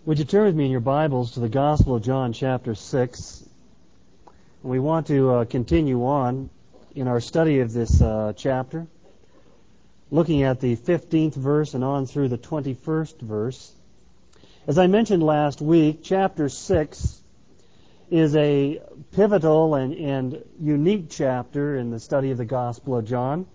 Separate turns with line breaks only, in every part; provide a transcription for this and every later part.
Would you turn with me in your Bibles to the Gospel of John chapter 6? We want to continue on in our study of this chapter, looking at the 15th verse and on through the 21st verse. As I mentioned last week, chapter 6 is a pivotal and unique chapter in the study of the Gospel of John.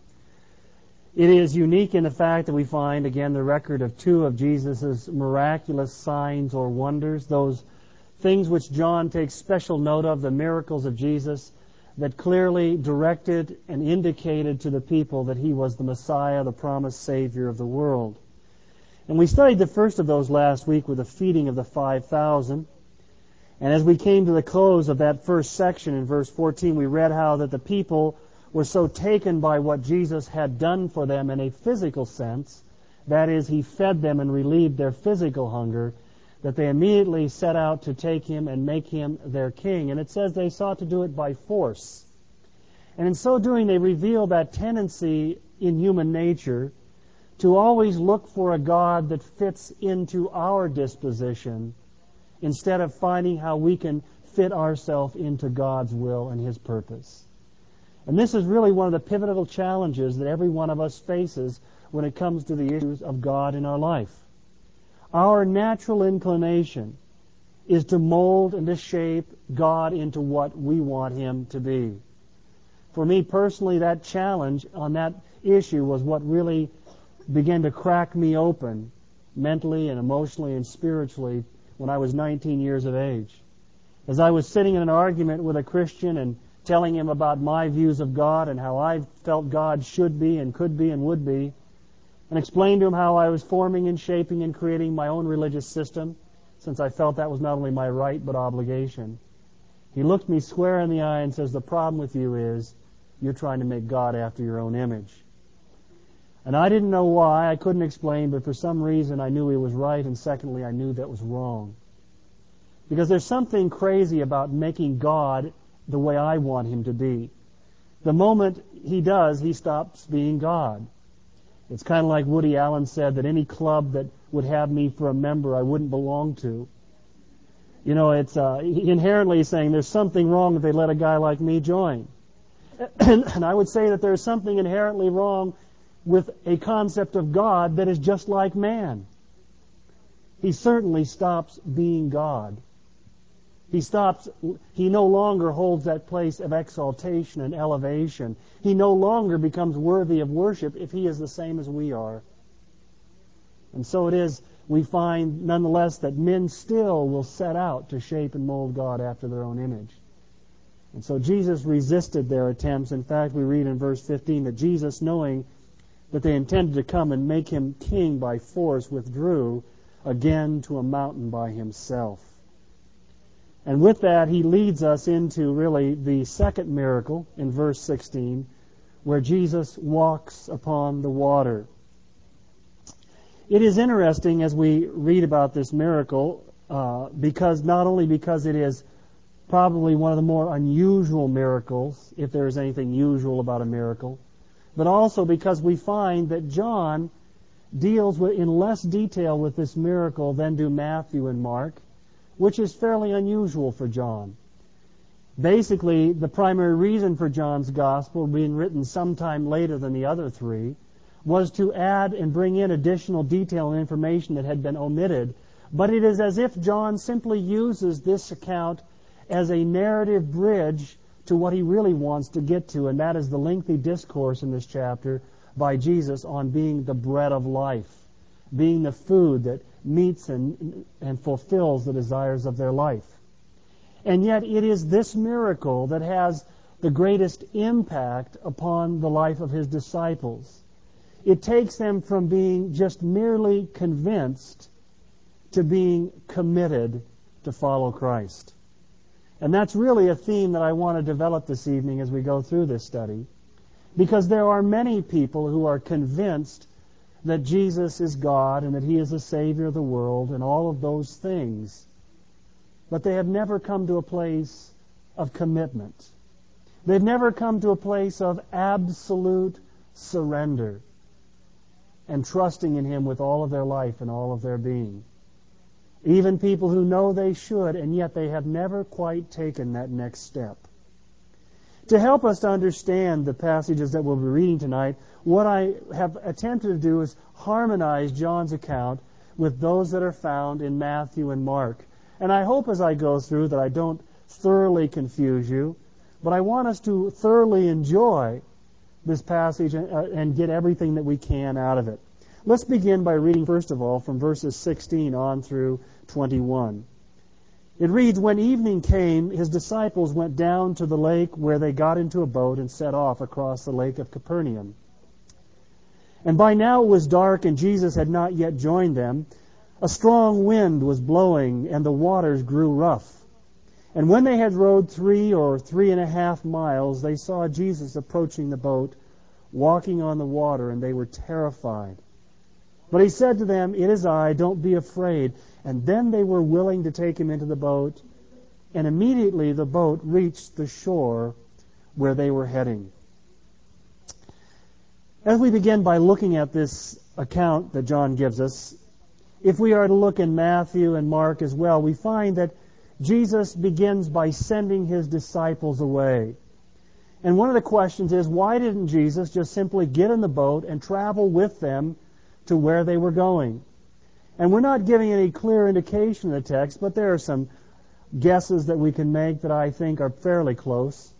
It is unique in the fact that we find, again, the record of two of Jesus' miraculous signs or wonders, those things which John takes special note of, the miracles of Jesus that clearly directed and indicated to the people that He was the Messiah, the promised Savior of the world. And we studied the first of those last week with the feeding of the 5,000. And as we came to the close of that first section in verse 14, we read how that the people were so taken by what Jesus had done for them in a physical sense, that is, He fed them and relieved their physical hunger, that they immediately set out to take Him and make Him their king. And it says they sought to do it by force. And in so doing, they reveal that tendency in human nature to always look for a God that fits into our disposition instead of finding how we can fit ourselves into God's will and His purpose. And this is really one of the pivotal challenges that every one of us faces when it comes to the issues of God in our life. Our natural inclination is to mold and to shape God into what we want Him to be. For me personally, that challenge on that issue was what really began to crack me open mentally and emotionally and spiritually when I was 19 years of age. As I was sitting in an argument with a Christian and telling him about my views of God and how I felt God should be and could be and would be, and explained to him how I was forming and shaping and creating my own religious system, since I felt that was not only my right but obligation. He looked me square in the eye and says, "The problem with you is you're trying to make God after your own image." And I didn't know why, I couldn't explain, but for some reason I knew he was right, and secondly, I knew that was wrong. Because there's something crazy about making God the way I want Him to be. The moment He does, He stops being God. It's kind of like Woody Allen said that any club that would have me for a member I wouldn't belong to. You know, it's inherently saying there's something wrong if they let a guy like me join. And I would say that there's something inherently wrong with a concept of God that is just like man. He certainly stops being God. He no longer holds that place of exaltation and elevation. He no longer becomes worthy of worship if He is the same as we are. And so it is, we find nonetheless that men still will set out to shape and mold God after their own image. And so Jesus resisted their attempts. In fact, we read in verse 15 that Jesus, knowing that they intended to come and make Him king by force, withdrew again to a mountain by Himself. And with that, He leads us into really the second miracle in verse 16, where Jesus walks upon the water. It is interesting as we read about this miracle, because not only because it is probably one of the more unusual miracles, if there is anything usual about a miracle, but also because we find that John deals in less detail with this miracle than do Matthew and Mark, which is fairly unusual for John. Basically, the primary reason for John's Gospel being written sometime later than the other three was to add and bring in additional detail and information that had been omitted. But it is as if John simply uses this account as a narrative bridge to what he really wants to get to, and that is the lengthy discourse in this chapter by Jesus on being the bread of life, being the food that meets and fulfills the desires of their life. And yet it is this miracle that has the greatest impact upon the life of His disciples. It takes them from being just merely convinced to being committed to follow Christ. And that's really a theme that I want to develop this evening as we go through this study, because there are many people who are convinced that Jesus is God and that He is the Savior of the world and all of those things. But they have never come to a place of commitment. They've never come to a place of absolute surrender and trusting in Him with all of their life and all of their being. Even people who know they should, and yet they have never quite taken that next step. To help us to understand the passages that we'll be reading tonight, what I have attempted to do is harmonize John's account with those that are found in Matthew and Mark. And I hope as I go through that I don't thoroughly confuse you, but I want us to thoroughly enjoy this passage and get everything that we can out of it. Let's begin by reading, first of all, from verses 16 on through 21. It reads, "When evening came, his disciples went down to the lake, where they got into a boat and set off across the lake of Capernaum. And by now it was dark, and Jesus had not yet joined them. A strong wind was blowing, and the waters grew rough. And when they had rowed 3 or 3.5 miles, they saw Jesus approaching the boat, walking on the water, and they were terrified. But he said to them, 'It is I, don't be afraid.' And then they were willing to take him into the boat, and immediately the boat reached the shore where they were heading." As we begin by looking at this account that John gives us, if we are to look in Matthew and Mark as well, we find that Jesus begins by sending his disciples away. And one of the questions is, why didn't Jesus just simply get in the boat and travel with them to where they were going? And we're not giving any clear indication in the text, but there are some guesses that we can make that I think are fairly close.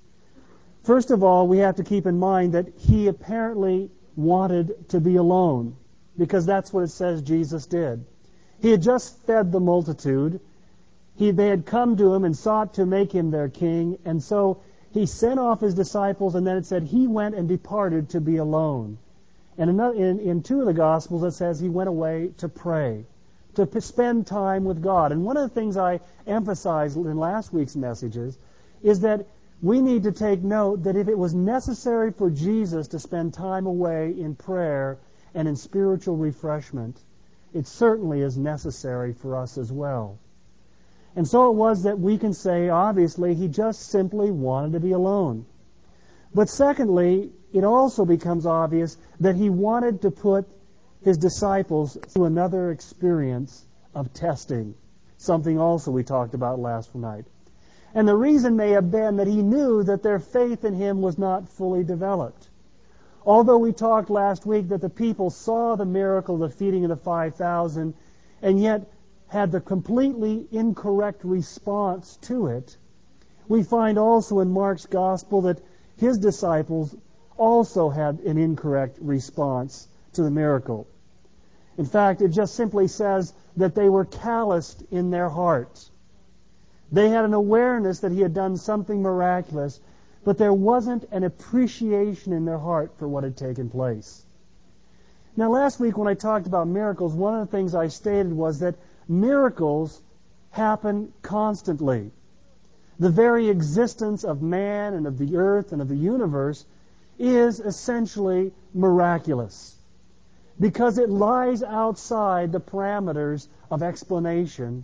First of all, we have to keep in mind that he apparently wanted to be alone, because that's what it says Jesus did. He had just fed the multitude. They had come to him and sought to make him their king, and so he sent off his disciples, and then it said he went and departed to be alone. And in 2 of the Gospels it says he went away to pray, to spend time with God. And one of the things I emphasized in last week's messages is that we need to take note that if it was necessary for Jesus to spend time away in prayer and in spiritual refreshment, it certainly is necessary for us as well. And so it was that we can say, obviously, he just simply wanted to be alone. But secondly, it also becomes obvious that he wanted to put his disciples through another experience of testing, something also we talked about last night. And the reason may have been that he knew that their faith in him was not fully developed. Although we talked last week that the people saw the miracle of the feeding of the 5,000 and yet had the completely incorrect response to it, we find also in Mark's Gospel that his disciples also had an incorrect response to the miracle. In fact, it just simply says that they were calloused in their hearts. They had an awareness that he had done something miraculous, but there wasn't an appreciation in their heart for what had taken place. Now, last week when I talked about miracles, one of the things I stated was that miracles happen constantly. The very existence of man and of the earth and of the universe is essentially miraculous because it lies outside the parameters of explanation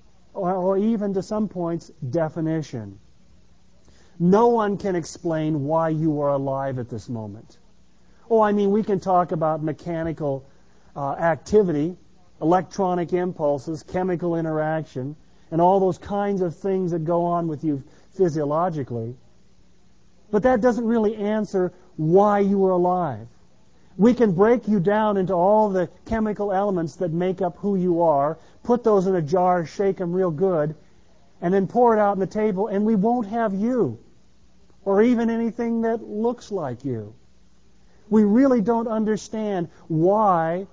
or even to some points definition. No one can explain why you are alive at this moment. We can talk about mechanical activity, electronic impulses, chemical interaction, and all those kinds of things that go on with you physiologically. But that doesn't really answer why you are alive. We can break you down into all the chemical elements that make up who you are, put those in a jar, shake them real good, and then pour it out on the table, and we won't have you, or even anything that looks like you. We really don't understand why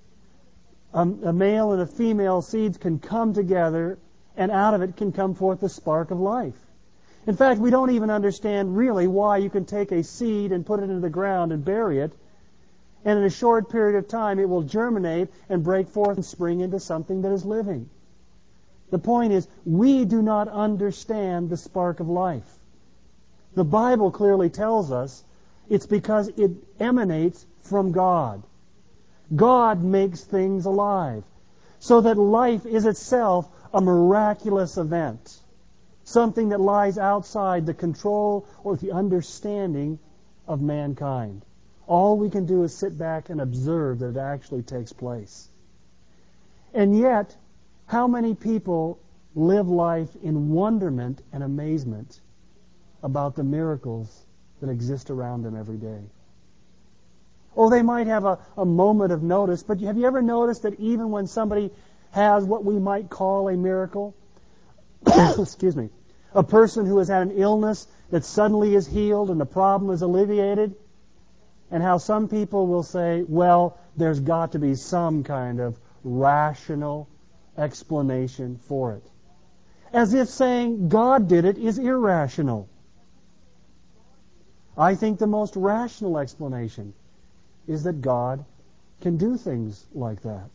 a male and a female seeds can come together and out of it can come forth the spark of life. In fact, we don't even understand really why you can take a seed and put it into the ground and bury it, and in a short period of time it will germinate and break forth and spring into something that is living. The point is, we do not understand the spark of life. The Bible clearly tells us it's because it emanates from God. God makes things alive, so that life is itself a miraculous event, something that lies outside the control or the understanding of mankind. All we can do is sit back and observe that it actually takes place. And yet, How many people live life in wonderment and amazement about the miracles that exist around them every day? Oh, they might have a moment of notice, but have you ever noticed that even when somebody has what we might call a miracle, excuse me, a person who has had an illness that suddenly is healed and the problem is alleviated, and how some people will say, well, there's got to be some kind of rational explanation for it. As if saying God did it is irrational. I think the most rational explanation is that God can do things like that.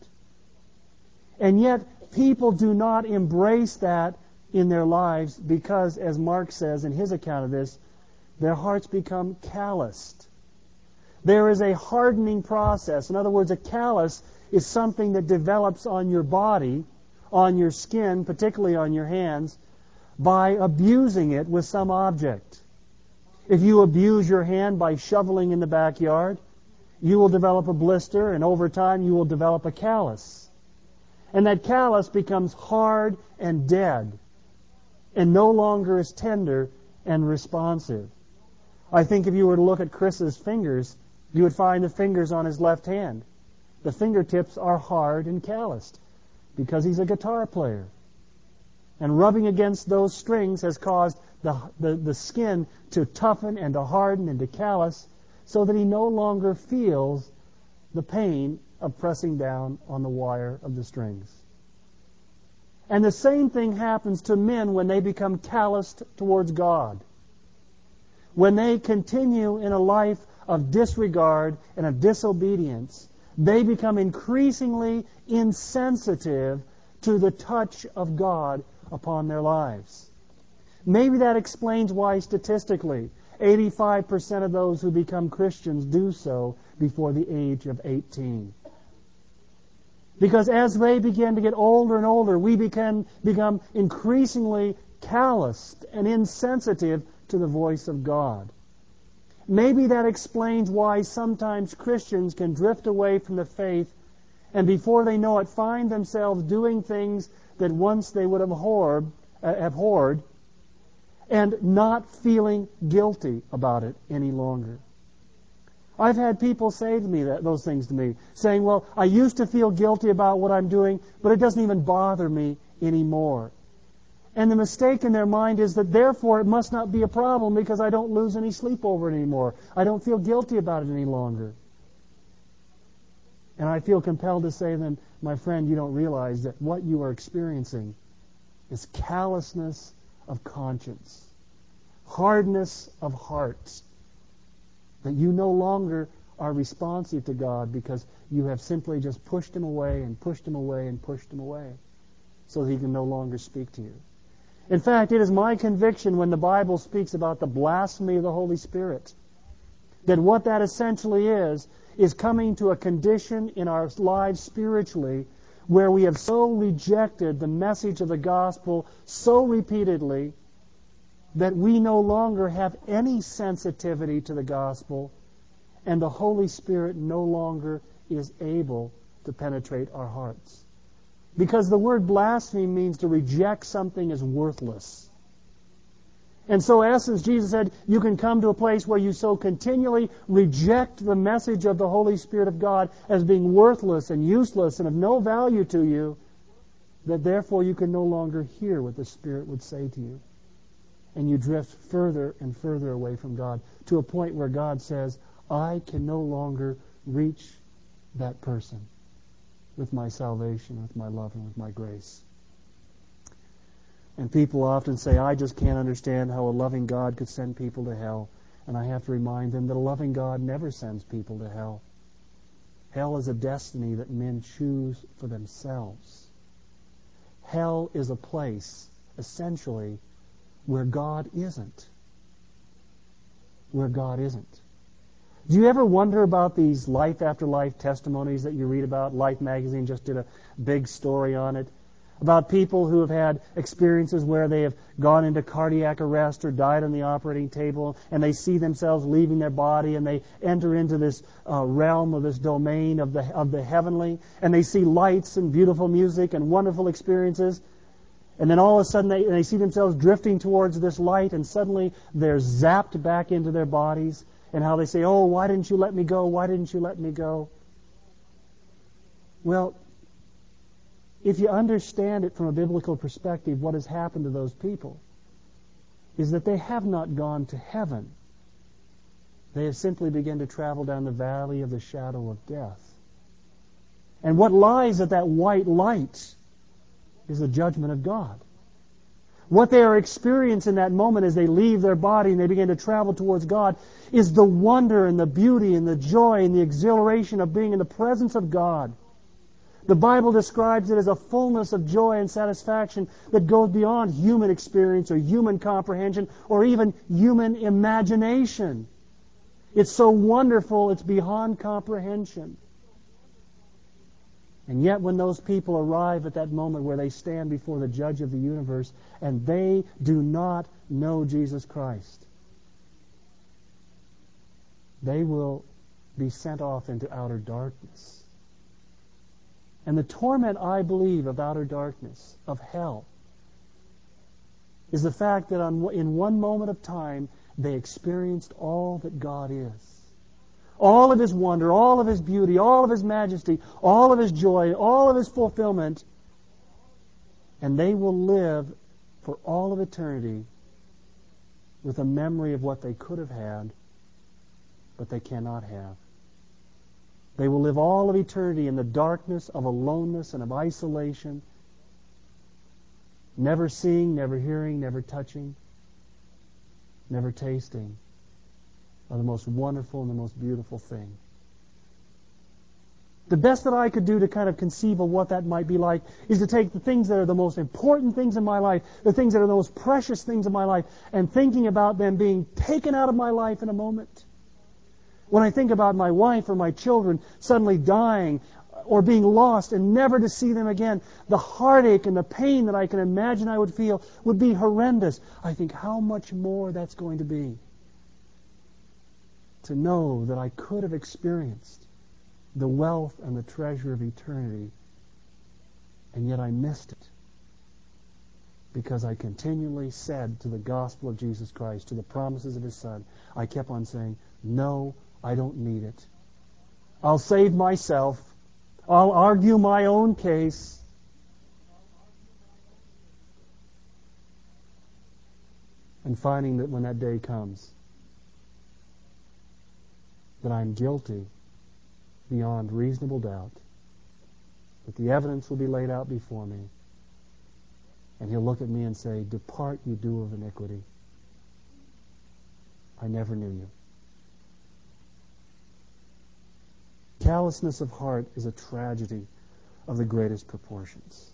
And yet, people do not embrace that in their lives because, as Mark says in his account of this, their hearts become calloused. There is a hardening process. In other words, a callus is something that develops on your body, on your skin, particularly on your hands, by abusing it with some object. If you abuse your hand by shoveling in the backyard, you will develop a blister, and over time you will develop a callus. And that callus becomes hard and dead, and no longer is tender and responsive. I think if you were to look at Chris's fingers, you would find the fingers on his left hand. The fingertips are hard and calloused because he's a guitar player. And rubbing against those strings has caused the skin to toughen and to harden and to callous so that he no longer feels the pain of pressing down on the wire of the strings. And the same thing happens to men when they become calloused towards God. When they continue in a life of disregard and of disobedience, they become increasingly insensitive to the touch of God upon their lives. Maybe that explains why statistically 85% of those who become Christians do so before the age of 18. Because as they begin to get older and older, we become increasingly calloused and insensitive to the voice of God. Maybe that explains why sometimes Christians can drift away from the faith and before they know it find themselves doing things that once they would have abhorred and not feeling guilty about it any longer. I've had people say to me those things to me, saying, well, I used to feel guilty about what I'm doing, but it doesn't even bother me anymore. And the mistake in their mind is that therefore it must not be a problem because I don't lose any sleep over it anymore. I don't feel guilty about it any longer. And I feel compelled to say to them, my friend, you don't realize that what you are experiencing is callousness of conscience, hardness of heart, that you no longer are responsive to God because you have simply just pushed Him away and pushed Him away and pushed Him away so that He can no longer speak to you. In fact, it is my conviction when the Bible speaks about the blasphemy of the Holy Spirit, that what that essentially is coming to a condition in our lives spiritually where we have so rejected the message of the gospel so repeatedly that we no longer have any sensitivity to the gospel and the Holy Spirit no longer is able to penetrate our hearts. Because the word blaspheme means to reject something as worthless. And so, in essence, Jesus said, you can come to a place where you so continually reject the message of the Holy Spirit of God as being worthless and useless and of no value to you, that therefore you can no longer hear what the Spirit would say to you. And you drift further and further away from God to a point where God says, I can no longer reach that person with my salvation, with my love, and with my grace. And people often say, I just can't understand how a loving God could send people to hell. And I have to remind them that a loving God never sends people to hell. Hell is a destiny that men choose for themselves. Hell is a place, essentially, where God isn't. Where God isn't. Do you ever wonder about these life after life testimonies that you read about? Life magazine just did a big story on it. about people who have had experiences where they have gone into cardiac arrest or died on the operating table, and they see themselves leaving their body, and they enter into this realm of this domain of the heavenly, and they see lights and beautiful music and wonderful experiences, and then all of a sudden they see themselves drifting towards this light, and suddenly they're zapped back into their bodies, and how they say, "Oh, why didn't you let me go? Why didn't you let me go?" Well, if you understand it from a biblical perspective, what has happened to those people is that they have not gone to heaven. They have simply begun to travel down the valley of the shadow of death. And what lies at that white light is the judgment of God. What they are experiencing in that moment as they leave their body and they begin to travel towards God is the wonder and the beauty and the joy and the exhilaration of being in the presence of God. The Bible describes it as a fullness of joy and satisfaction that goes beyond human experience or human comprehension or even human imagination. It's so wonderful, it's beyond comprehension. And yet when those people arrive at that moment where they stand before the judge of the universe and they do not know Jesus Christ, they will be sent off into outer darkness. And the torment, I believe, of outer darkness, of hell, is the fact that in one moment of time, they experienced all that God is. All of His wonder, all of His beauty, all of His majesty, all of His joy, all of His fulfillment. And they will live for all of eternity with a memory of what they could have had, but they cannot have. They will live all of eternity in the darkness of aloneness and of isolation, never seeing, never hearing, never touching, never tasting of the most wonderful and the most beautiful thing. The best that I could do to kind of conceive of what that might be like is to take the things that are the most important things in my life, the things that are the most precious things in my life, and thinking about them being taken out of my life in a moment. When I think about my wife or my children suddenly dying or being lost and never to see them again, the heartache and the pain that I can imagine I would feel would be horrendous. I think how much more that's going to be to know that I could have experienced the wealth and the treasure of eternity, and yet I missed it because I continually said to the gospel of Jesus Christ, to the promises of His Son, I kept on saying, "No, I don't need it. I'll save myself. I'll argue my own case." And finding that when that day comes, that I'm guilty beyond reasonable doubt, that the evidence will be laid out before me, and He'll look at me and say, "Depart, you doer of iniquity. I never knew you." Callousness of heart is a tragedy of the greatest proportions.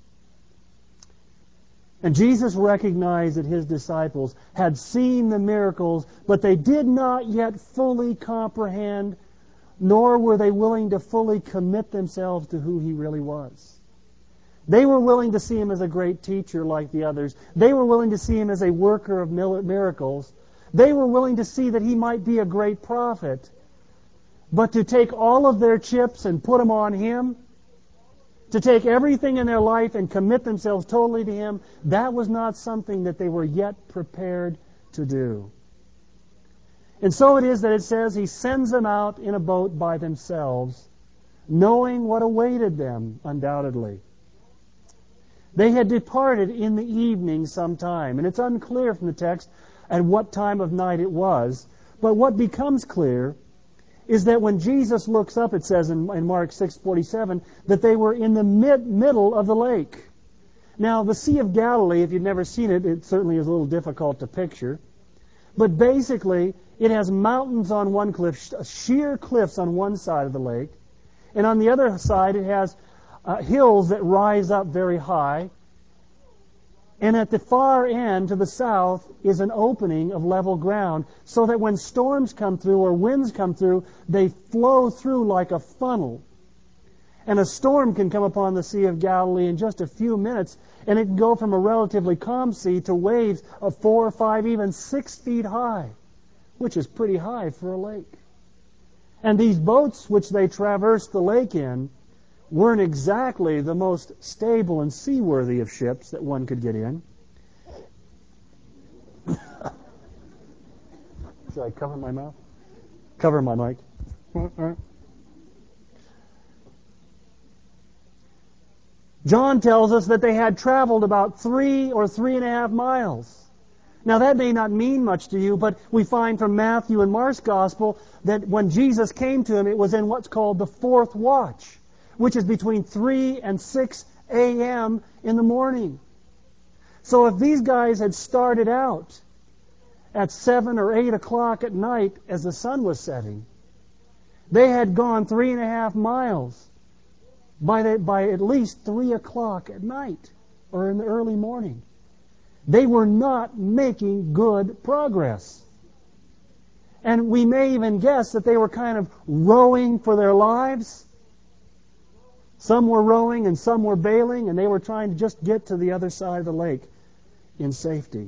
And Jesus recognized that His disciples had seen the miracles, but they did not yet fully comprehend, nor were they willing to fully commit themselves to who He really was. They were willing to see Him as a great teacher like the others. They were willing to see Him as a worker of miracles. They were willing to see that He might be a great prophet. But to take all of their chips and put them on Him, to take everything in their life and commit themselves totally to Him, that was not something that they were yet prepared to do. And so it is that it says He sends them out in a boat by themselves, knowing what awaited them, undoubtedly. They had departed in the evening sometime, and it's unclear from the text at what time of night it was, but what becomes clear is that when Jesus looks up, it says in Mark 6:47, that they were in the middle of the lake. Now, the Sea of Galilee, if you've never seen it, it certainly is a little difficult to picture. But basically, it has mountains on one cliff, sheer cliffs on one side of the lake. And on the other side, it has hills that rise up very high. And at the far end, to the south, is an opening of level ground, so that when storms come through or winds come through, they flow through like a funnel. And a storm can come upon the Sea of Galilee in just a few minutes, and it can go from a relatively calm sea to waves of 4, 5, even 6 feet high, which is pretty high for a lake. And these boats which they traversed the lake in weren't exactly the most stable and seaworthy of ships that one could get in. Should I cover my mouth? Cover my mic. John tells us that they had traveled about 3 or 3.5 miles. Now that may not mean much to you, but we find from Matthew and Mark's Gospel that when Jesus came to him, it was in what's called the fourth watch, which is between 3 and 6 a.m. in the morning. So if these guys had started out at 7 or 8 o'clock at night as the sun was setting, they had gone 3.5 miles by at least 3 o'clock at night or in the early morning. They were not making good progress. And we may even guess that they were kind of rowing for their lives. Some were rowing and some were bailing, and they were trying to just get to the other side of the lake in safety.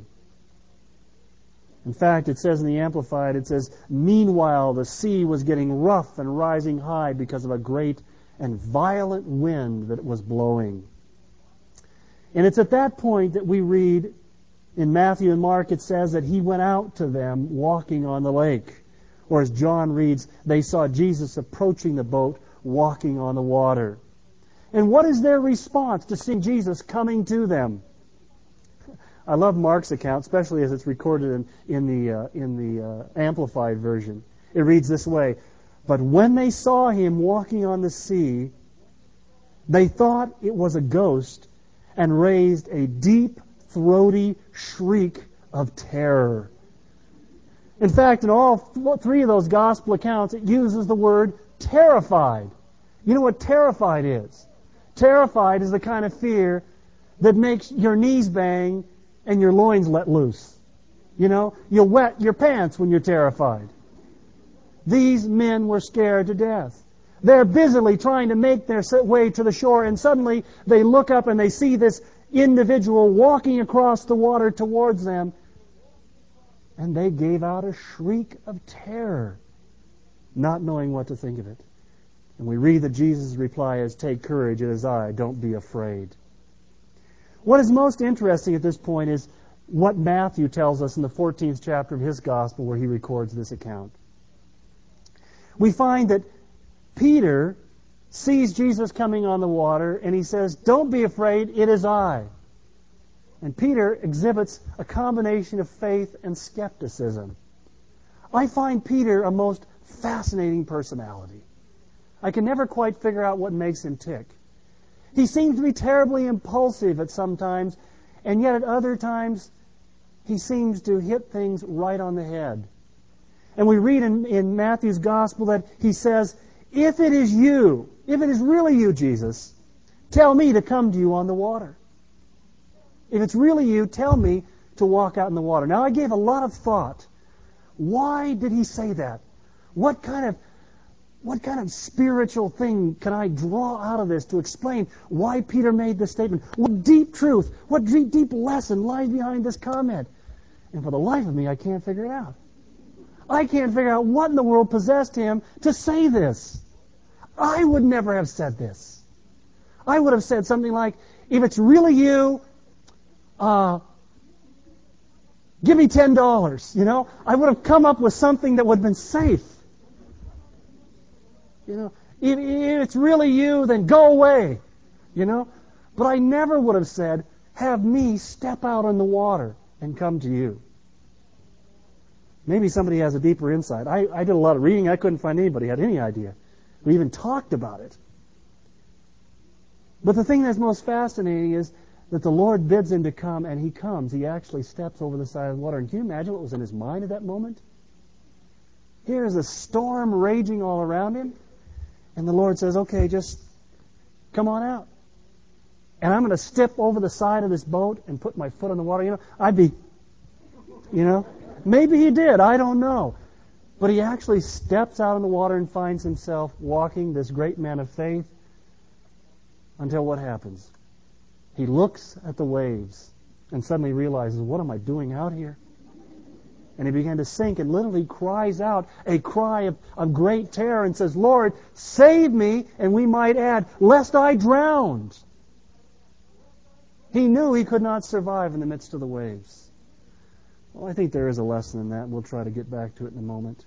In fact, it says in the Amplified, it says, "Meanwhile the sea was getting rough and rising high because of a great and violent wind that was blowing." And it's at that point that we read in Matthew and Mark, it says that he went out to them walking on the lake. Or as John reads, they saw Jesus approaching the boat, walking on the water. And what is their response to seeing Jesus coming to them? I love Mark's account, especially as it's recorded in the Amplified version. It reads this way: "But when they saw him walking on the sea, they thought it was a ghost and raised a deep, throaty shriek of terror." In fact, in all 3 of those gospel accounts, it uses the word terrified. You know what terrified is? Terrified is the kind of fear that makes your knees bang and your loins let loose. You know, you wet your pants when you're terrified. These men were scared to death. They're busily trying to make their way to the shore, and suddenly they look up and they see this individual walking across the water towards them, and they gave out a shriek of terror, not knowing what to think of it. And we read that Jesus' reply is, "Take courage, it is I, don't be afraid." What is most interesting at this point is what Matthew tells us in the 14th chapter of his Gospel, where he records this account. We find that Peter sees Jesus coming on the water, and he says, "Don't be afraid, it is I." And Peter exhibits a combination of faith and skepticism. I find Peter a most fascinating personality. I can never quite figure out what makes him tick. He seems to be terribly impulsive at some times, and yet at other times he seems to hit things right on the head. And we read in Matthew's Gospel that he says, if it is really you, Jesus, tell me to come to you on the water. If it's really you, tell me to walk out in the water. Now, I gave a lot of thought. Why did he say that? What kind of spiritual thing can I draw out of this to explain why Peter made this statement? What deep truth, what deep lesson lies behind this comment? And for the life of me, I can't figure it out. I can't figure out what in the world possessed him to say this. I would never have said this. I would have said something like, if it's really you, give me $10. You know, I would have come up with something that would have been safe. You know, if it's really you, then go away. You know, but I never would have said, have me step out on the water and come to you. Maybe somebody has a deeper insight. I did a lot of reading. I couldn't find anybody who had any idea. We even talked about it. But the thing that's most fascinating is that the Lord bids him to come, and he comes. He actually steps over the side of the water. And can you imagine what was in his mind at that moment? Here is a storm raging all around him, and the Lord says, okay, just come on out. And I'm going to step over the side of this boat and put my foot on the water. You know, I'd be, you know, maybe he did. I don't know. But he actually steps out in the water and finds himself walking, this great man of faith, until what happens? He looks at the waves and suddenly realizes, what am I doing out here? And he began to sink and literally cries out a cry of great terror and says, Lord, save me, and we might add, lest I drowned. He knew he could not survive in the midst of the waves. Well, I think there is a lesson in that. We'll try to get back to it in a moment.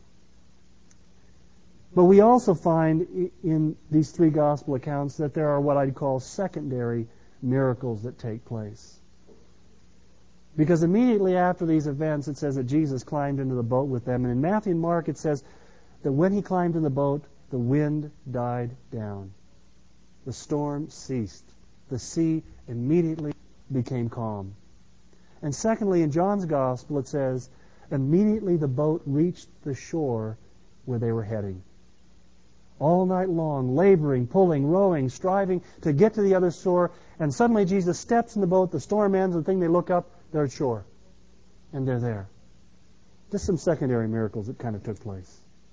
But we also find in these three gospel accounts that there are what I'd call secondary miracles that take place. Because immediately after these events, it says that Jesus climbed into the boat with them. And in Matthew and Mark, it says that when he climbed in the boat, the wind died down. The storm ceased. The sea immediately became calm. And secondly, in John's Gospel, it says, immediately the boat reached the shore where they were heading. All night long, laboring, pulling, rowing, striving to get to the other shore, and suddenly Jesus steps in the boat, the storm ends, and the thing they look up, they're at shore. And they're there. Just some secondary miracles that kind of took place.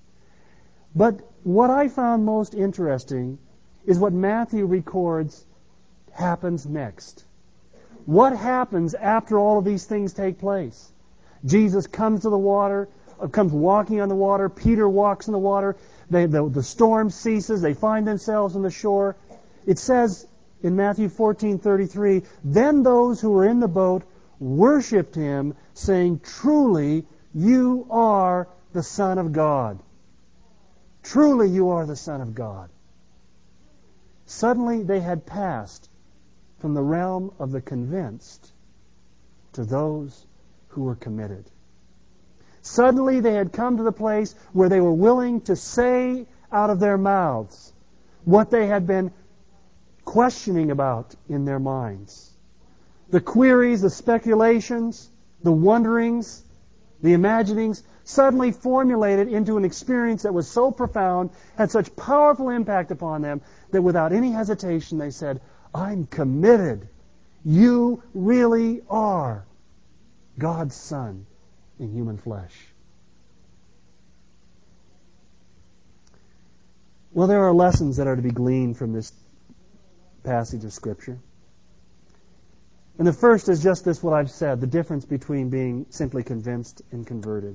But what I found most interesting is what Matthew records happens next. What happens after all of these things take place? Jesus comes to the water, comes walking on the water. Peter walks in the water. The storm ceases. They find themselves on the shore. It says in Matthew 14:33, then those who were in the boat worshipped him, saying, truly, you are the Son of God. Truly, you are the Son of God. Suddenly, they had passed from the realm of the convinced to those who were committed. Suddenly, they had come to the place where they were willing to say out of their mouths what they had been questioning about in their minds. The queries, the speculations, the wonderings, the imaginings, suddenly formulated into an experience that was so profound, had such powerful impact upon them, that without any hesitation they said, I'm committed. You really are God's Son in human flesh. Well, there are lessons that are to be gleaned from this passage of Scripture. And the first is just this, what I've said, the difference between being simply convinced and converted.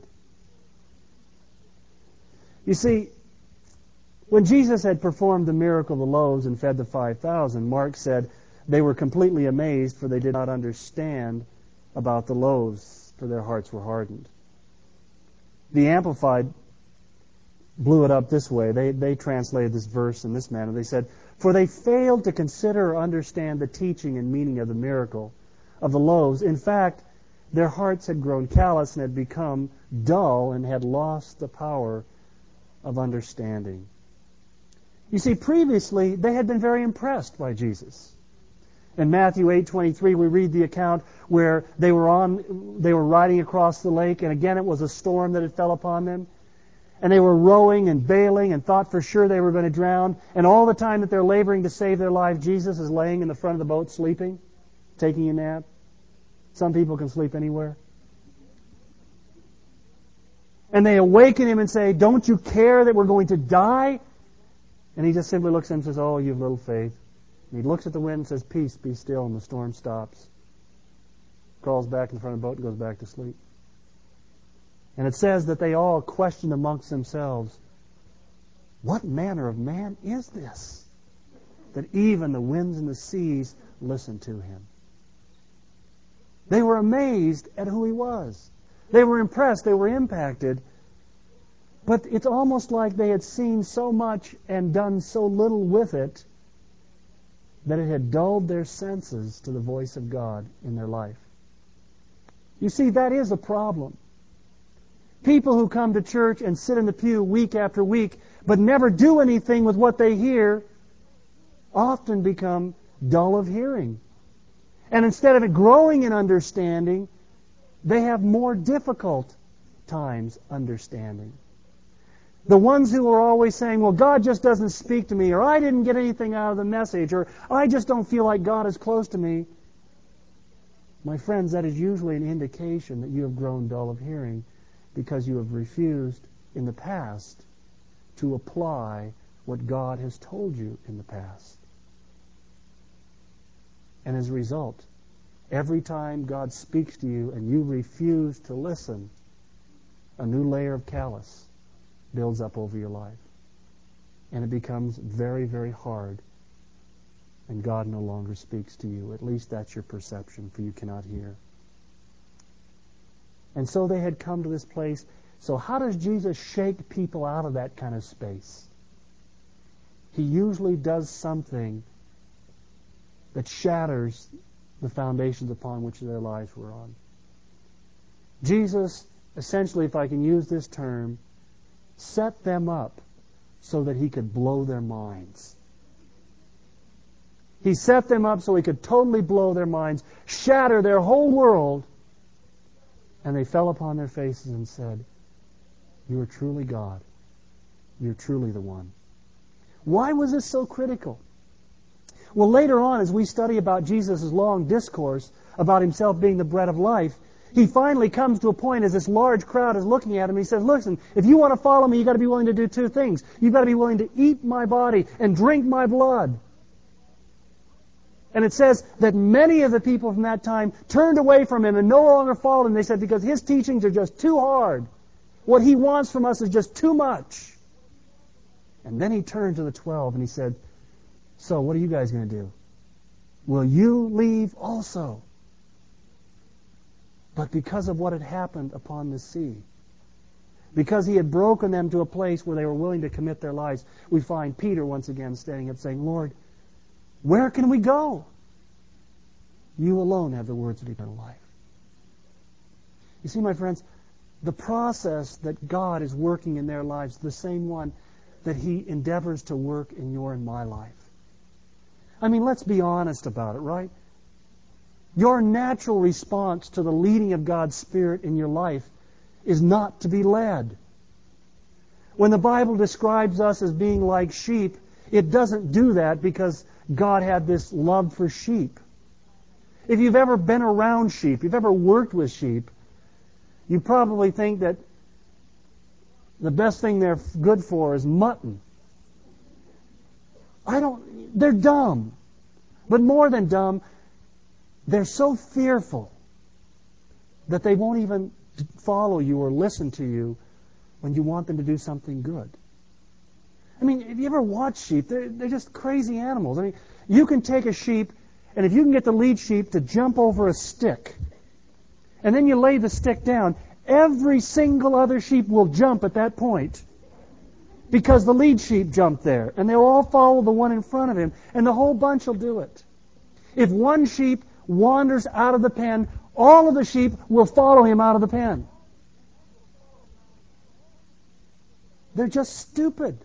You see, when Jesus had performed the miracle of the loaves and fed the 5,000, Mark said they were completely amazed, for they did not understand about the loaves, for their hearts were hardened. The Amplified blew it up this way. They translated this verse in this manner. They said, for they failed to consider or understand the teaching and meaning of the miracle of the loaves. In fact, their hearts had grown callous and had become dull and had lost the power of understanding. You see, previously, they had been very impressed by Jesus. In Matthew 8:23, we read the account where they were riding across the lake, and again it was a storm that had fell upon them. And they were rowing and bailing and thought for sure they were going to drown. And all the time that they're laboring to save their life, Jesus is laying in the front of the boat sleeping, taking a nap. Some people can sleep anywhere. And they awaken him and say, don't you care that we're going to die? And he just simply looks at them and says, oh, you have little faith. And he looks at the wind and says, peace, be still, and the storm stops. Crawls back in front of the boat and goes back to sleep. And it says that they all questioned amongst themselves, what manner of man is this, that even the winds and the seas listen to him? They were amazed at who he was. They were impressed. They were impacted. But it's almost like they had seen so much and done so little with it that it had dulled their senses to the voice of God in their life. You see, that is a problem. People who come to church and sit in the pew week after week but never do anything with what they hear often become dull of hearing. And instead of it growing in understanding, they have more difficult times understanding. The ones who are always saying, well, God just doesn't speak to me, or I didn't get anything out of the message, or I just don't feel like God is close to me. My friends, that is usually an indication that you have grown dull of hearing, because you have refused in the past to apply what God has told you in the past. And as a result, every time God speaks to you and you refuse to listen, a new layer of callous builds up over your life. And it becomes very, very hard. And God no longer speaks to you. At least that's your perception, for you cannot hear. And so they had come to this place. So how does Jesus shake people out of that kind of space? He usually does something that shatters the foundations upon which their lives were on. Jesus, essentially, if I can use this term, set them up so that he could blow their minds. He set them up so he could totally blow their minds, shatter their whole world, and they fell upon their faces and said, "You are truly God. You're truly the one." Why was this so critical? Well, later on, as we study about Jesus' long discourse about himself being the bread of life, he finally comes to a point as this large crowd is looking at him. He says, "Listen, if you want to follow me, you've got to be willing to do two things. You've got to be willing to eat my body and drink my blood." And it says that many of the people from that time turned away from him and no longer followed him. They said, because his teachings are just too hard. What he wants from us is just too much. And then he turned to the 12 and he said, "So what are you guys going to do? Will you leave also?" But because of what had happened upon the sea, because he had broken them to a place where they were willing to commit their lives, we find Peter once again standing up saying, "Lord, where can we go? You alone have the words of eternal life." You see, my friends, the process that God is working in their lives is the same one that he endeavors to work in your and my life. I mean, let's be honest about it, right? Your natural response to the leading of God's Spirit in your life is not to be led. When the Bible describes us as being like sheep, it doesn't do that because God had this love for sheep. If you've ever been around sheep, you've ever worked with sheep, you probably think that the best thing they're good for is mutton. They're dumb. But more than dumb, they're so fearful that they won't even follow you or listen to you when you want them to do something good. I mean, if you ever watch sheep, they're just crazy animals. I mean, you can take a sheep, and if you can get the lead sheep to jump over a stick, and then you lay the stick down, every single other sheep will jump at that point because the lead sheep jumped there, and they'll all follow the one in front of him, and the whole bunch will do it. If one sheep wanders out of the pen, all of the sheep will follow him out of the pen. They're just stupid.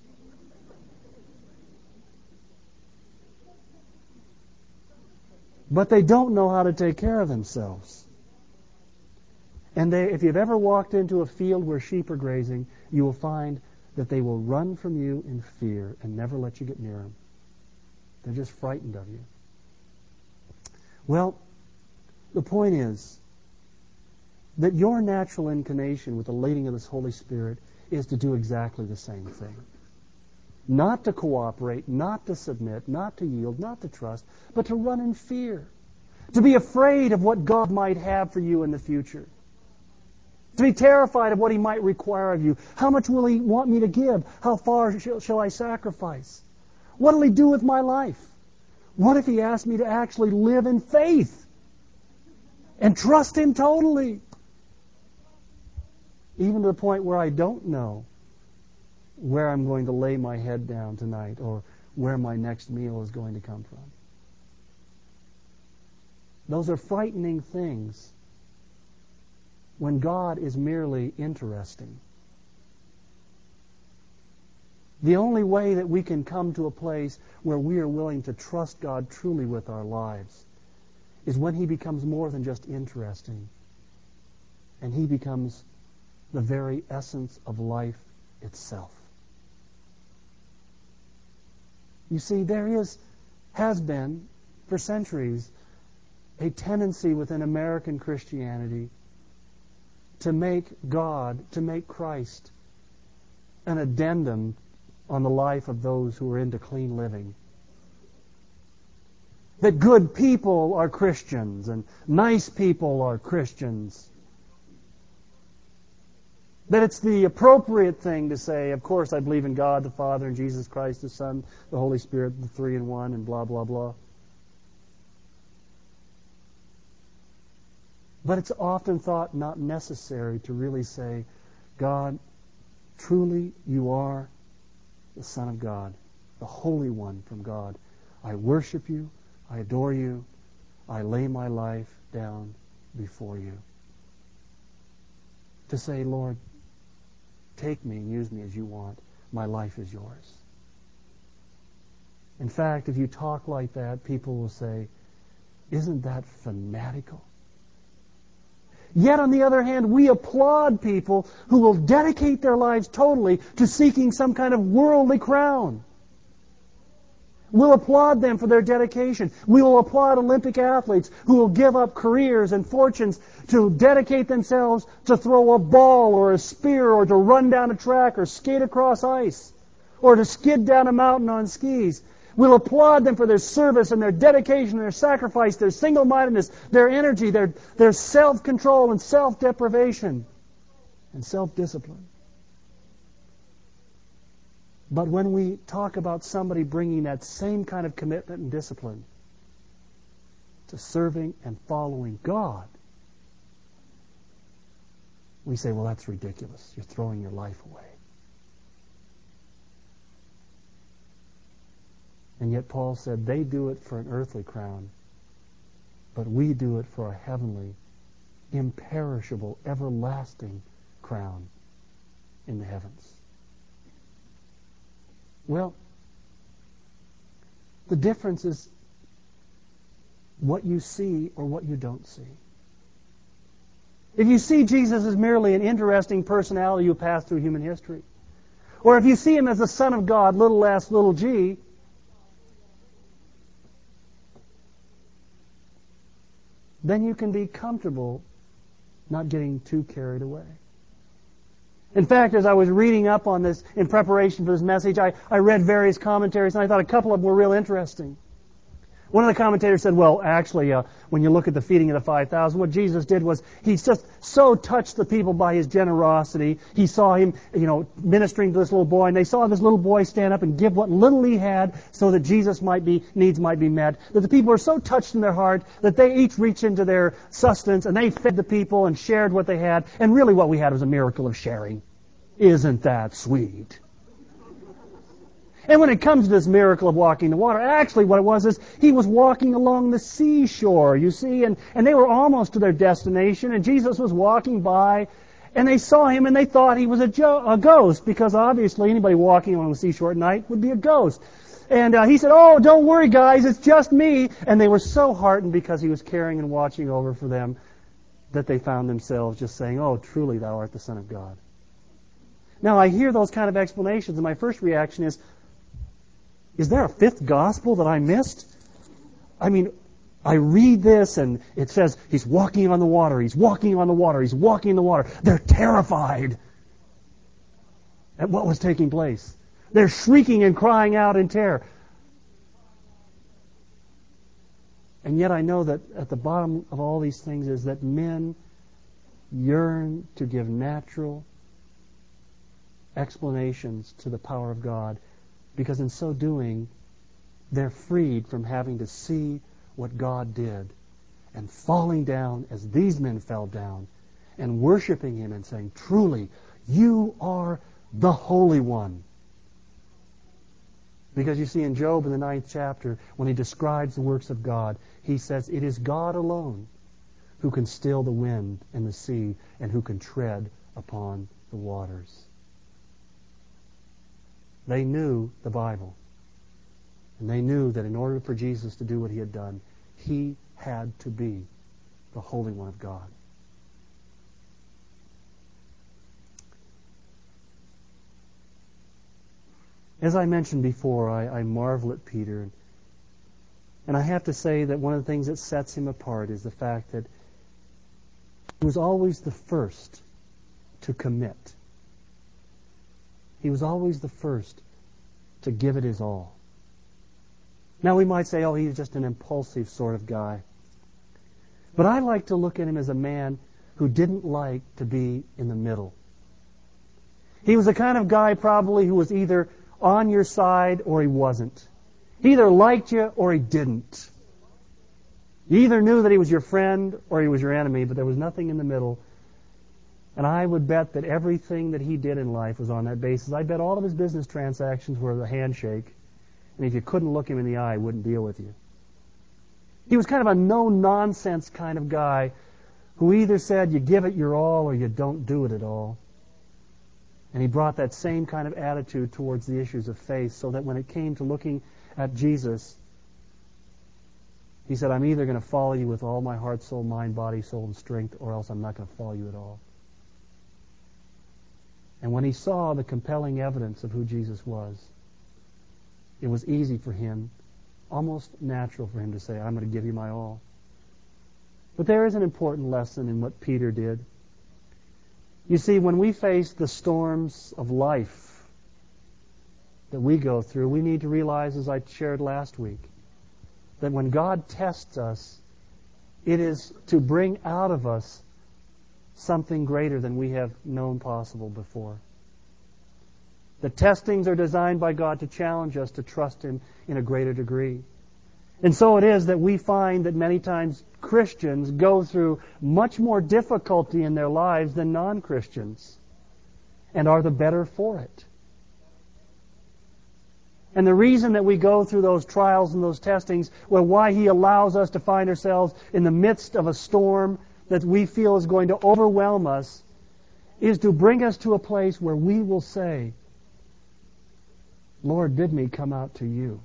But they don't know how to take care of themselves. And if you've ever walked into a field where sheep are grazing, you will find that they will run from you in fear and never let you get near them. They're just frightened of you. Well, the point is that your natural inclination with the leading of this Holy Spirit is to do exactly the same thing. Not to cooperate, not to submit, not to yield, not to trust, but to run in fear. To be afraid of what God might have for you in the future. To be terrified of what He might require of you. How much will He want me to give? How far shall I sacrifice? What will He do with my life? What if He asked me to actually live in faith and trust Him totally? Even to the point where I don't know where I'm going to lay my head down tonight or where my next meal is going to come from. Those are frightening things when God is merely interesting. The only way that we can come to a place where we are willing to trust God truly with our lives is when He becomes more than just interesting, and He becomes the very essence of life itself. You see, there has been, for centuries, a tendency within American Christianity to make God, to make Christ, an addendum on the life of those who are into clean living. that good people are Christians and nice people are Christians. That it's the appropriate thing to say, of course I believe in God the Father and Jesus Christ the Son, the Holy Spirit, the three in one, and blah, blah, blah. But it's often thought not necessary to really say, God, truly you are the Son of God, the Holy One from God. I worship you, I adore you, I lay my life down before you. To say, Lord, take me and use me as you want. My life is yours. In fact, if you talk like that, people will say, isn't that fanatical? Yet, on the other hand, we applaud people who will dedicate their lives totally to seeking some kind of worldly crown. We'll applaud them for their dedication. We will applaud Olympic athletes who will give up careers and fortunes to dedicate themselves to throw a ball or a spear or to run down a track or skate across ice or to skid down a mountain on skis. We'll applaud them for their service and their dedication and their sacrifice, their single-mindedness, their energy, their self-control and self-deprivation and self-discipline. But when we talk about somebody bringing that same kind of commitment and discipline to serving and following God, we say, well, that's ridiculous. You're throwing your life away. And yet Paul said they do it for an earthly crown, but we do it for a heavenly, imperishable, everlasting crown in the heavens. Well, the difference is what you see or what you don't see. If you see Jesus as merely an interesting personality who passed through human history, or if you see him as the Son of God, little s, little g, then you can be comfortable not getting too carried away. In fact, as I was reading up on this in preparation for this message, I read various commentaries, and I thought a couple of them were real interesting. One of the commentators said, well, actually, when you look at the feeding of the 5,000, what Jesus did was he just so touched the people by his generosity. He saw him, ministering to this little boy, and they saw this little boy stand up and give what little he had so that Jesus' needs might be met. That the people were so touched in their heart that they each reached into their sustenance and they fed the people and shared what they had. And really what we had was a miracle of sharing. Isn't that sweet? And when it comes to this miracle of walking the water, actually what it was is he was walking along the seashore, you see, and they were almost to their destination, and Jesus was walking by, and they saw him and they thought he was a ghost, because obviously anybody walking along the seashore at night would be a ghost. And he said, oh, don't worry guys, it's just me. And they were so heartened because he was caring and watching over for them that they found themselves just saying, oh, truly thou art the Son of God. Now I hear those kind of explanations, and my first reaction is there a fifth gospel that I missed? I mean, I read this and it says he's walking on the water, he's walking on the water, he's walking on the water. They're terrified at what was taking place. They're shrieking and crying out in terror. And yet I know that at the bottom of all these things is that men yearn to give natural explanations to the power of God, because in so doing, they're freed from having to see what God did and falling down as these men fell down and worshiping him and saying, truly, you are the Holy One. Because you see in Job in the 9th chapter, when he describes the works of God, he says, it is God alone who can still the wind and the sea and who can tread upon the waters. They knew the Bible. And they knew that in order for Jesus to do what he had done, he had to be the Holy One of God. As I mentioned before, I marvel at Peter. And I have to say that one of the things that sets him apart is the fact that he was always the first to commit. He was always the first to give it his all. Now we might say, oh, he's just an impulsive sort of guy. But I like to look at him as a man who didn't like to be in the middle. He was the kind of guy probably who was either on your side or he wasn't. He either liked you or he didn't. You either knew that he was your friend or he was your enemy, but there was nothing in the middle. And I would bet that everything that he did in life was on that basis. I bet all of his business transactions were a handshake. And if you couldn't look him in the eye, he wouldn't deal with you. He was kind of a no-nonsense kind of guy who either said you give it your all or you don't do it at all. And he brought that same kind of attitude towards the issues of faith, so that when it came to looking at Jesus, he said, I'm either going to follow you with all my heart, soul, mind, body, soul, and strength, or else I'm not going to follow you at all. And when he saw the compelling evidence of who Jesus was, it was easy for him, almost natural for him to say, I'm going to give you my all. But there is an important lesson in what Peter did. You see, when we face the storms of life that we go through, we need to realize, as I shared last week, that when God tests us, it is to bring out of us something greater than we have known possible before. The testings are designed by God to challenge us to trust Him in a greater degree. And so it is that we find that many times Christians go through much more difficulty in their lives than non-Christians, and are the better for it. And the reason that we go through those trials and those testings, well, why He allows us to find ourselves in the midst of a storm that we feel is going to overwhelm us, is to bring us to a place where we will say, Lord, bid me come out to you.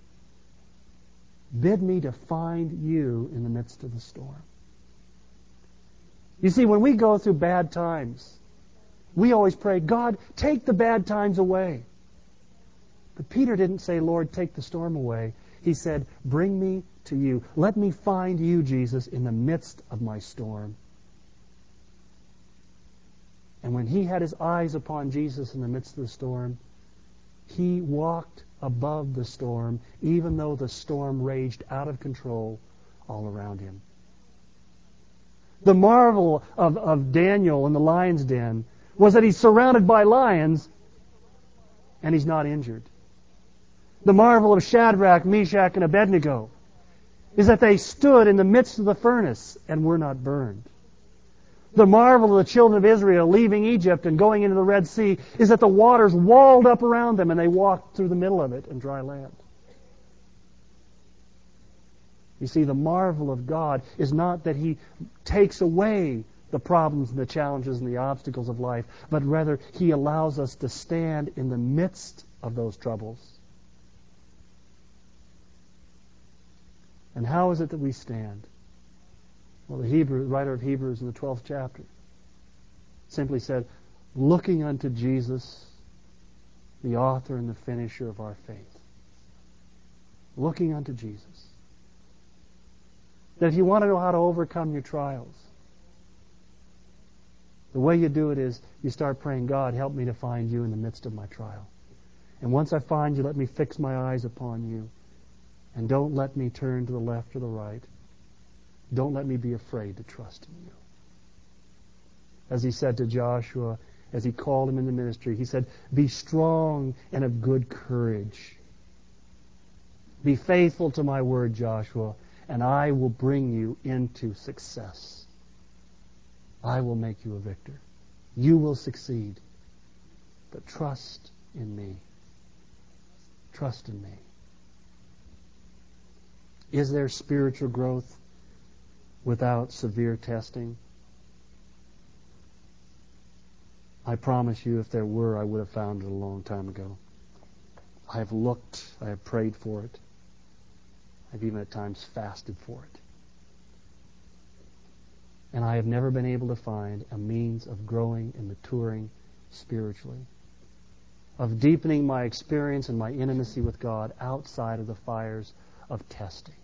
Bid me to find you in the midst of the storm. You see, when we go through bad times, we always pray, God, take the bad times away. But Peter didn't say, Lord, take the storm away. He said, bring me to you. Let me find you, Jesus, in the midst of my storm. And when he had his eyes upon Jesus in the midst of the storm, he walked above the storm, even though the storm raged out of control all around him. The marvel of Daniel in the lion's den was that he's surrounded by lions and he's not injured. The marvel of Shadrach, Meshach, and Abednego is that they stood in the midst of the furnace and were not burned. The marvel of the children of Israel leaving Egypt and going into the Red Sea is that the waters walled up around them and they walked through the middle of it in dry land. You see, the marvel of God is not that He takes away the problems and the challenges and the obstacles of life, but rather He allows us to stand in the midst of those troubles. And how is it that we stand? Well, the writer of Hebrews in the 12th chapter simply said, looking unto Jesus, the author and the finisher of our faith. Looking unto Jesus. That if you want to know how to overcome your trials, the way you do it is you start praying, God, help me to find you in the midst of my trial. And once I find you, let me fix my eyes upon you. And don't let me turn to the left or the right. Don't let me be afraid to trust in you. As he said to Joshua, as he called him in the ministry, he said, be strong and of good courage. Be faithful to my word, Joshua, and I will bring you into success. I will make you a victor. You will succeed. But trust in me. Trust in me. Is there spiritual growth without severe testing? I promise you, if there were, I would have found it a long time ago. I have looked, I have prayed for it. I've even at times fasted for it. And I have never been able to find a means of growing and maturing spiritually, of deepening my experience and my intimacy with God outside of the fires of testing.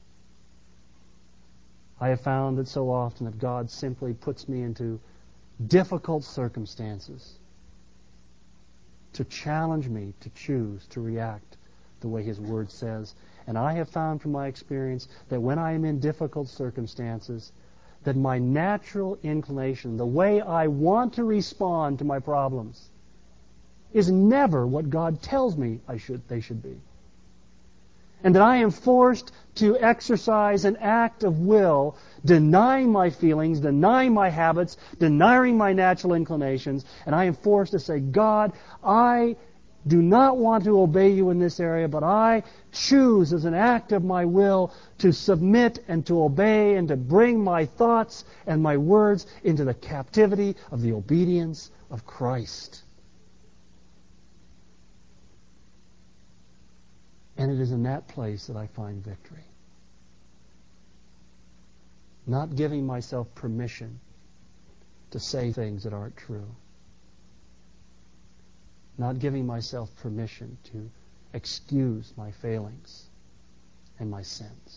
I have found that so often that God simply puts me into difficult circumstances to challenge me to choose to react the way His Word says. And I have found from my experience that when I am in difficult circumstances, that my natural inclination, the way I want to respond to my problems, is never what God tells me they should be. And that I am forced to exercise an act of will, denying my feelings, denying my habits, denying my natural inclinations, and I am forced to say, God, I do not want to obey you in this area, but I choose as an act of my will to submit and to obey and to bring my thoughts and my words into the captivity of the obedience of Christ. And it is in that place that I find victory. Not giving myself permission to say things that aren't true. Not giving myself permission to excuse my failings and my sins.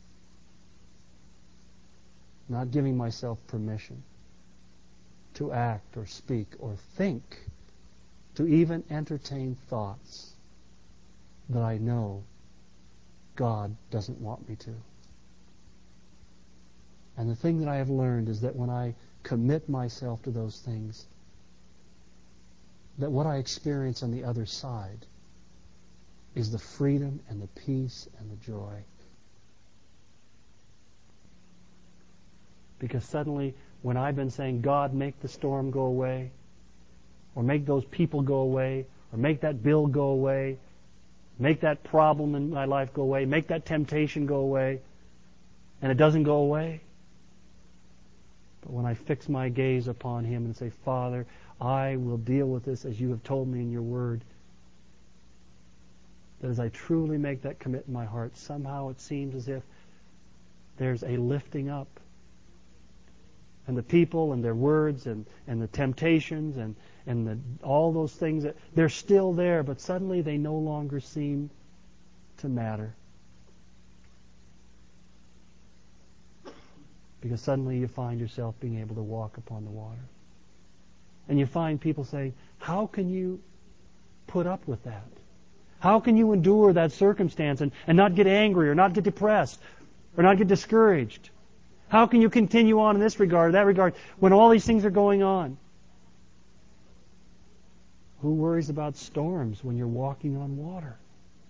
Not giving myself permission to act or speak or think, to even entertain thoughts that I know God doesn't want me to. And the thing that I have learned is that when I commit myself to those things, that what I experience on the other side is the freedom and the peace and the joy. Because suddenly, when I've been saying, God, make the storm go away, or make those people go away, or make that bill go away, make that problem in my life go away, make that temptation go away, and it doesn't go away. But when I fix my gaze upon Him and say, Father, I will deal with this as you have told me in your word, that as I truly make that commit in my heart, somehow it seems as if there's a lifting up. And the people and their words and the temptations and all those things, they're still there, but suddenly they no longer seem to matter. Because suddenly you find yourself being able to walk upon the water. And you find people saying, how can you put up with that? How can you endure that circumstance and not get angry or not get depressed or not get discouraged? How can you continue on in this regard or that regard when all these things are going on? Who worries about storms when you're walking on water?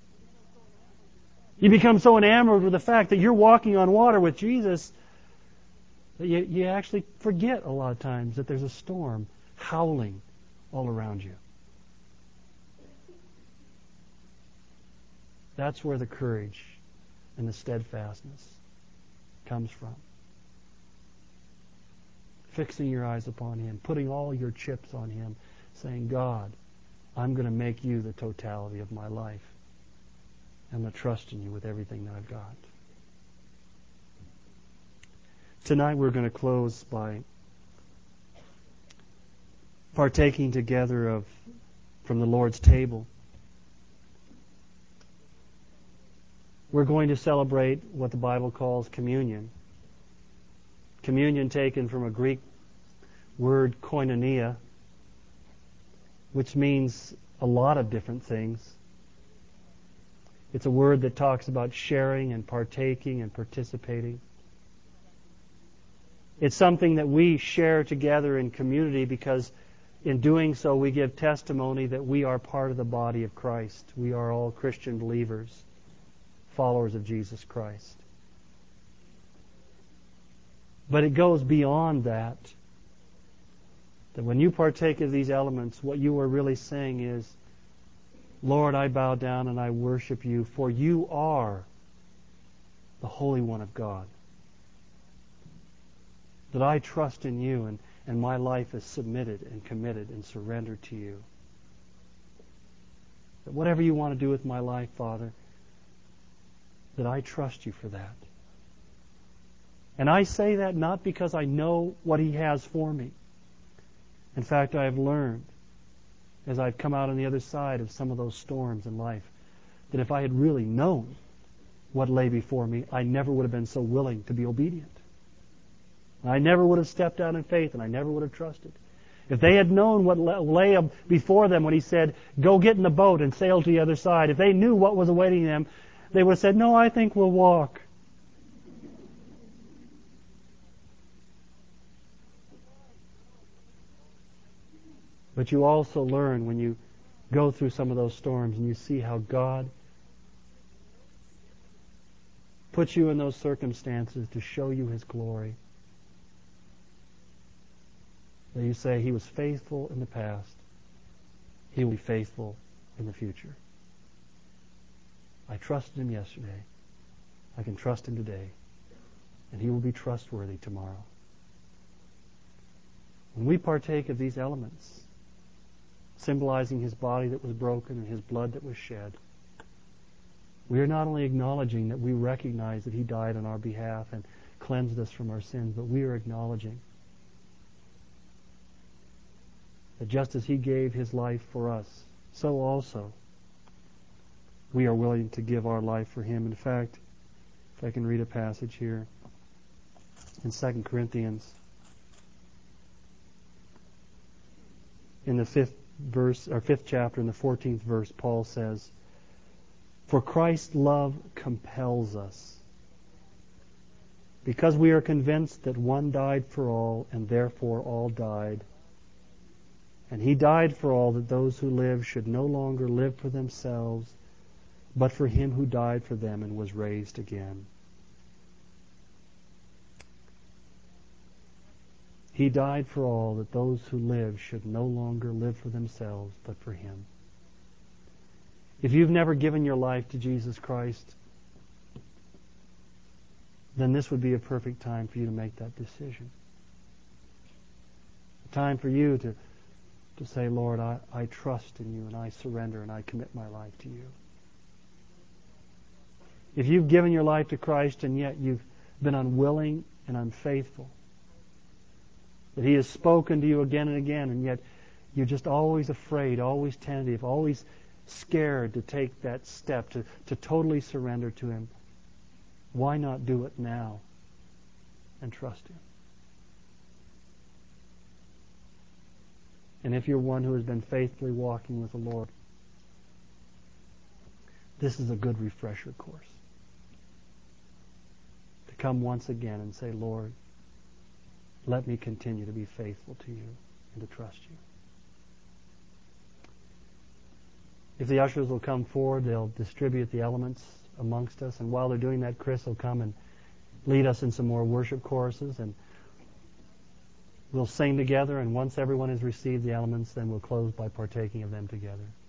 You become so enamored with the fact that you're walking on water with Jesus that you actually forget a lot of times that there's a storm howling all around you. That's where the courage and the steadfastness comes from. Fixing your eyes upon Him, putting all your chips on Him, saying, God, I'm going to make you the totality of my life. I'm going to trust in you with everything that I've got. Tonight we're going to close by partaking together from the Lord's table. We're going to celebrate what the Bible calls communion. Communion taken from a Greek word koinonia, which means a lot of different things. It's a word that talks about sharing and partaking and participating. It's something that we share together in community because in doing so we give testimony that we are part of the body of Christ. We are all Christian believers, followers of Jesus Christ. But it goes beyond that. That when you partake of these elements, what you are really saying is, Lord, I bow down and I worship you, for you are the Holy One of God. That I trust in you and my life is submitted and committed and surrendered to you. That whatever you want to do with my life, Father, that I trust you for that. And I say that not because I know what He has for me. In fact, I have learned, as I've come out on the other side of some of those storms in life, that if I had really known what lay before me, I never would have been so willing to be obedient. I never would have stepped out in faith, and I never would have trusted. If they had known what lay before them when He said, go get in the boat and sail to the other side, if they knew what was awaiting them, they would have said, no, I think we'll walk. But you also learn when you go through some of those storms and you see how God puts you in those circumstances to show you His glory. That you say, He was faithful in the past. He will be faithful in the future. I trusted Him yesterday. I can trust Him today. And He will be trustworthy tomorrow. When we partake of these elements, symbolizing His body that was broken and His blood that was shed, we are not only acknowledging that we recognize that He died on our behalf and cleansed us from our sins, but we are acknowledging that just as He gave His life for us, so also we are willing to give our life for Him. In fact, if I can read a passage here in 2 Corinthians, in the 5th chapter, in the 14th verse, Paul says, for Christ's love compels us, because we are convinced that one died for all, and therefore all died. And He died for all, that those who live should no longer live for themselves, but for Him who died for them and was raised again. He died for all, that those who live should no longer live for themselves, but for Him. If you've never given your life to Jesus Christ, then this would be a perfect time for you to make that decision. A time for you to say, Lord, I trust in You, and I surrender, and I commit my life to You. If you've given your life to Christ and yet you've been unwilling and unfaithful, that He has spoken to you again and again, and yet you're just always afraid, always tentative, always scared to take that step, to totally surrender to Him, why not do it now and trust Him? And if you're one who has been faithfully walking with the Lord, this is a good refresher course. To come once again and say, Lord, let me continue to be faithful to You and to trust You. If the ushers will come forward, they'll distribute the elements amongst us. And while they're doing that, Chris will come and lead us in some more worship choruses. And we'll sing together. And once everyone has received the elements, then we'll close by partaking of them together.